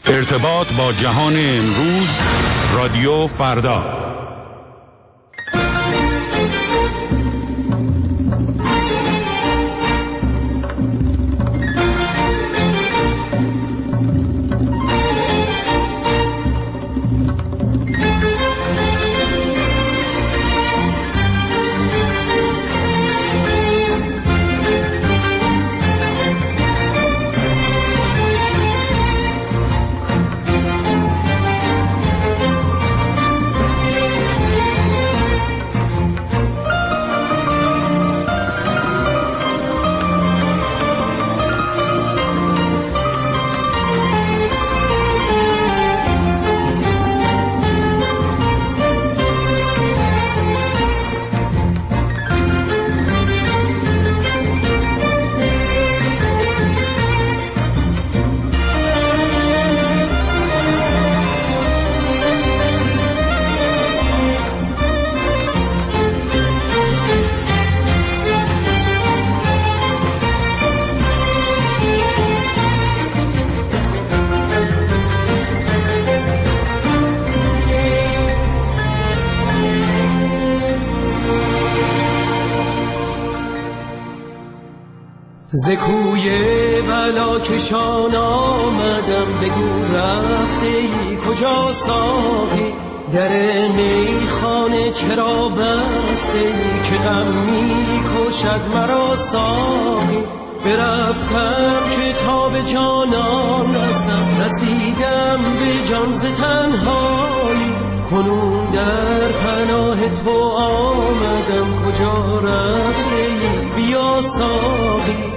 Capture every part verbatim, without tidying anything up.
ارتباط با جهان امروز، رادیو فردا. ز کوی بلا کشان آمدم، بگو رفته ای کجا ساقی؟ در میخانه چرا بسته ای که غم می کشد مرا ساقی؟ برفتم که تا به جانان رسم، رسیدم به جان ز تنهایی. کنون در پناه تو آمدم، کجا رفته ای بیا ساقی؟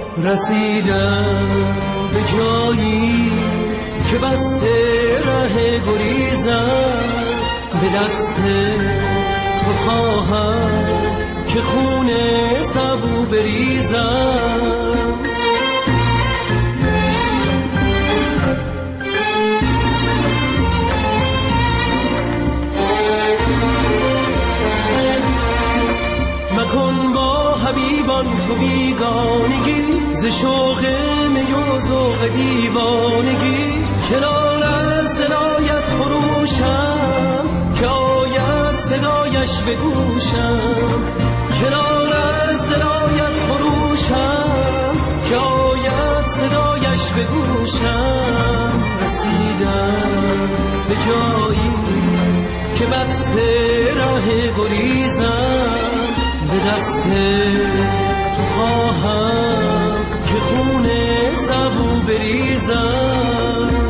رسیدم به جایی که بسته ره گریزم، به دست تو خواهم که خون سبو بریزم. مکن با حبیبان تو بیگانگی، ز شوق می و ذوق دیوانگی. چنان از دلایت خروشم که آید صدایش به گوشم. چنان از دلایت خروشم که آید صدایش به گوشم. رسیدم به جایی که بسته ره گریزم، به دست تو خواهم که خون سبو بریزم.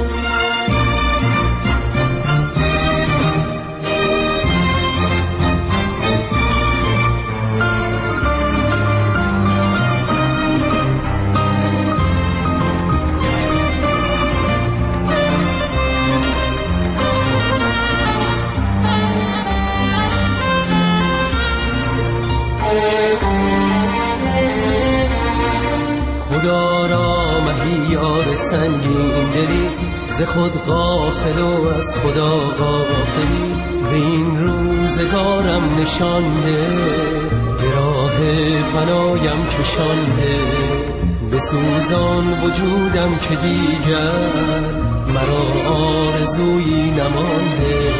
خدا را مهیار سنگین دلی، ز خود غافل و از خدا غافلی. به این روزگارم نشانده، به راه فنایم کشانده. به سوزان وجودم که دیگر مرا آرزویی نمانده.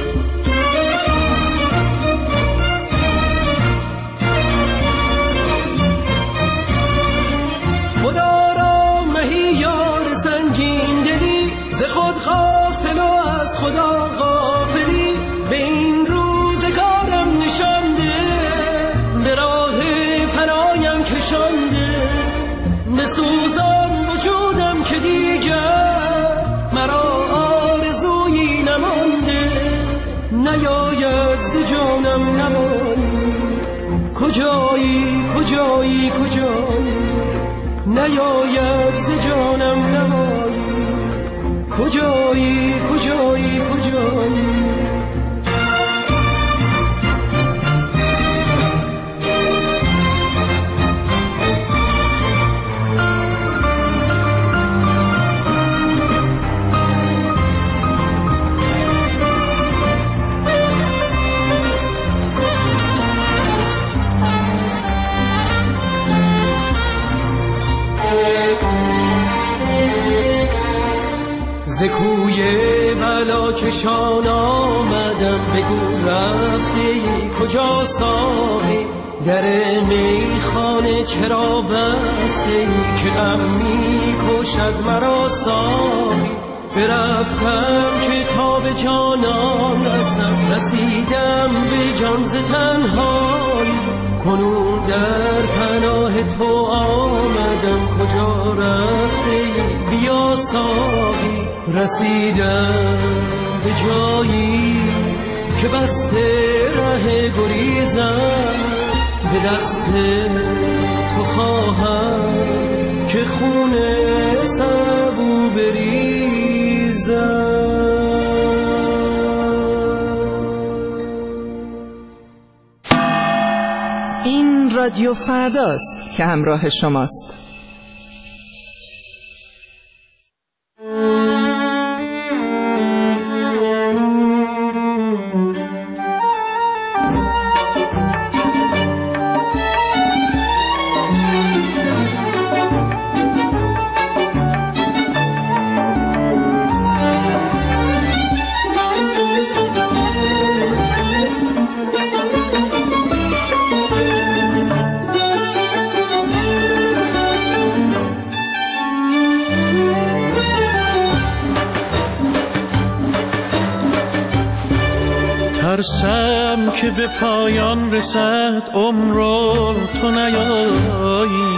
خدا را مهیار سنگین دلی، ز خود غافل و از خدا غافلی. به این روزگارم نشانده، به راه فنایم کشانده. به سوزان وجودم که دیگر مرا آرزویی نمانده. نیاید ز جانم نوایی، کجایی کجایی کجایی؟ نیاید ز جانم نوایی، کجایی کجایی کجایی؟ ز کوی بلا کشان آمدم، بگو رفتی کجا ساقی؟ در میخانه چرا بسته که غم می کشد مرا ساقی؟ برفتم که تا به جانان رسم، رسیدم به جان ز تنهایی. کنون در پناه تو آمدم، کجا رفته بیا ساقی؟ رسیدم به جایی که بسته ره گریزم، به دست تو خواهم که خون سبو بریزم. این رادیو فرداست که همراه شماست. ترسم که به پایان رسد عمر تو نیایی،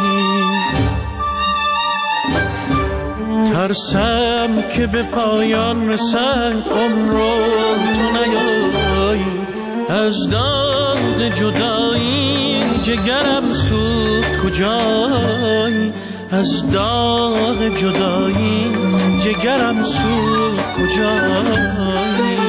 ترسم که به پایان رسد عمر تو نیایی. از داغ جدایی جگرم سوخت کجایی، از داغ جدایی جگرم سوخت کجایی.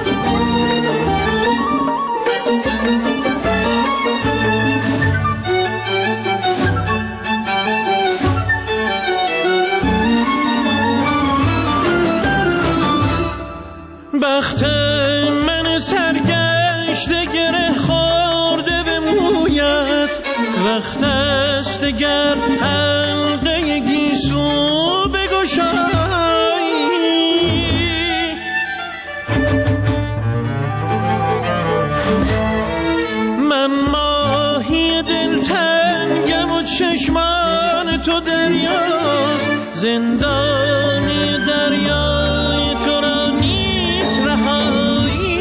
بخت من سرگشته گره خورده به مویت، وقت است دگر حلقه گیسو بگشایی. من ماهی دلتنگم و چشمان تو دریاست، زندانی دریای تو را نیست رهایی.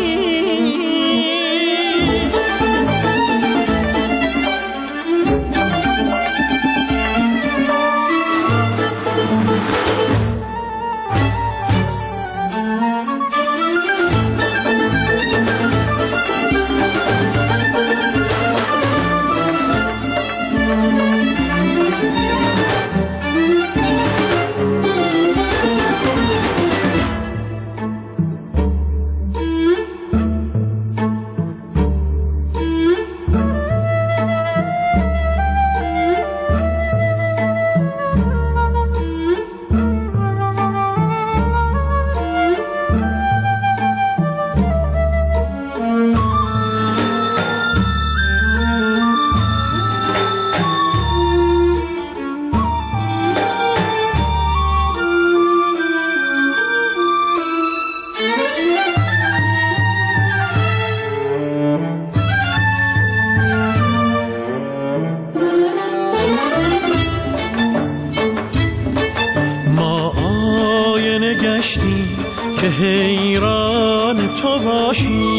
که حیران تو باشی،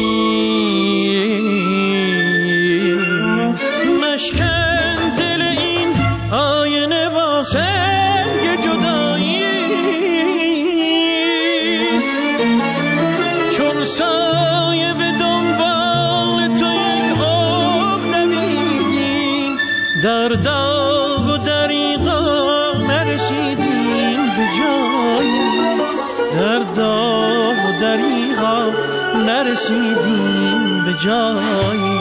مشکن دل این آینه با سنگ جدایی. چون سایه به دنبال تو یک عمر نمیدیم، در داغ و دریغا نرسیدیم به جایی، در داغ و دریغا نرسیدیم به جایی.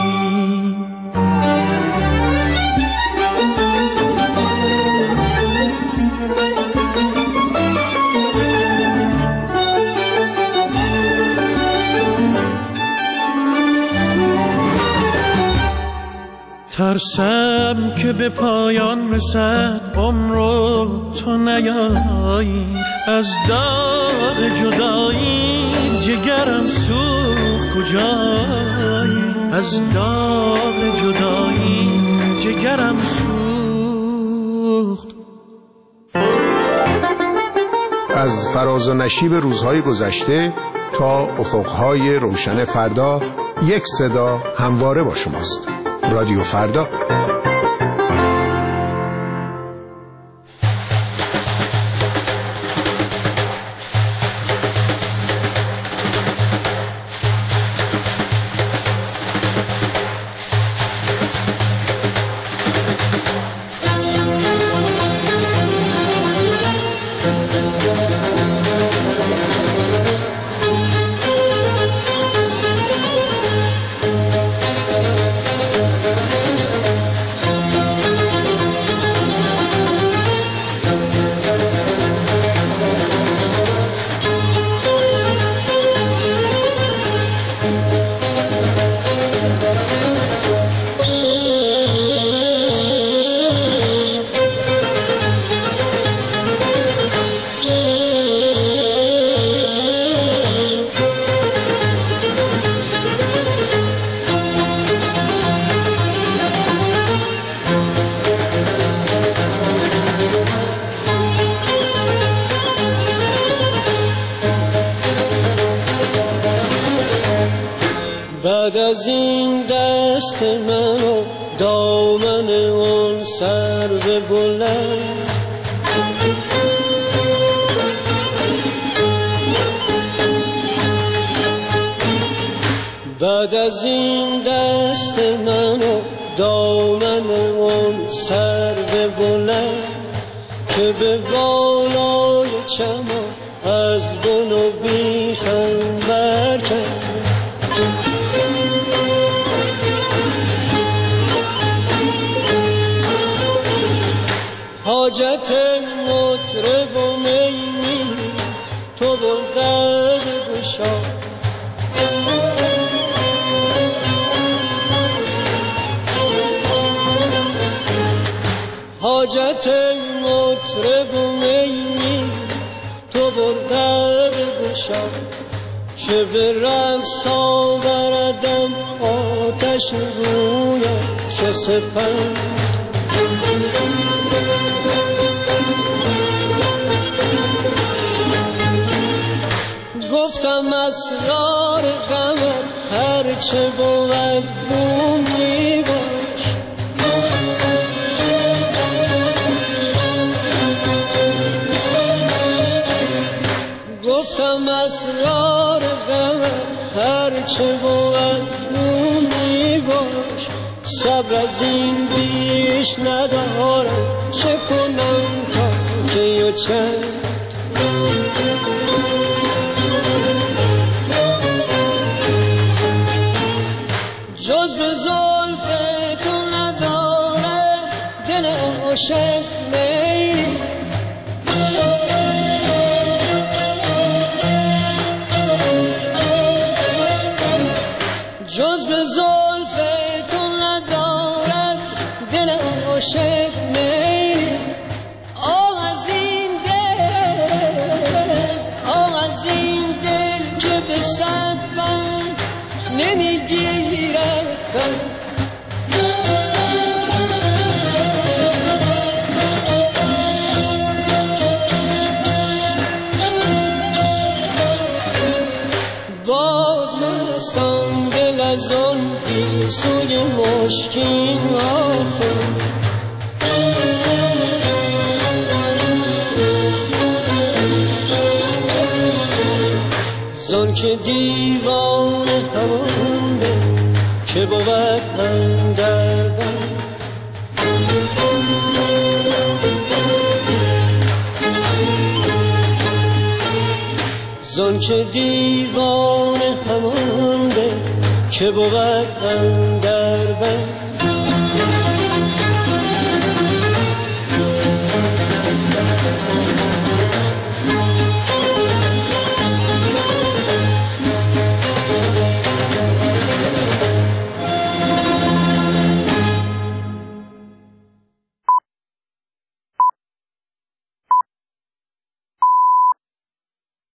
ترسم که به پایان رسد عمر و تو نیایی، از داغ جدایی جگرم سوخت کجایی، از داغ جدایی جگرم سوخت. از فراز و نشیب روزهای گذشته تا افقهای روشن فردا، یک صدا همواره با شماست. رادیو فردا. بعد از این دست من و دامن اون سرو بلند، بعد از این دست من و دامن اون سرو بلند که به بالای چمان از بن و بیخم برکن، حاجت مطرب و می تو بلغه بگشا، حاجت مطرب و می تو بلغه بگشا، که به رقص آوردم آتش رویم چه سپند. گفتم اسرار غمت هرچه بود بومی باش، گفتم اسرار غمت هرچه بود بومی باش، صبر از این بیش ندارم چه کنم تا که و چند. جز به زلف تو نداره دل عاشق میلی، جز به زلف تو نداره دل عاشق میلی. آه از این دل، آه از این دل که به صد بند نمیگیره باز مستم دل از آن گیسوی مشکین آفت، زن که دیوان همانده که بود من در بند. زن که دیوان همانده که بود من در بند.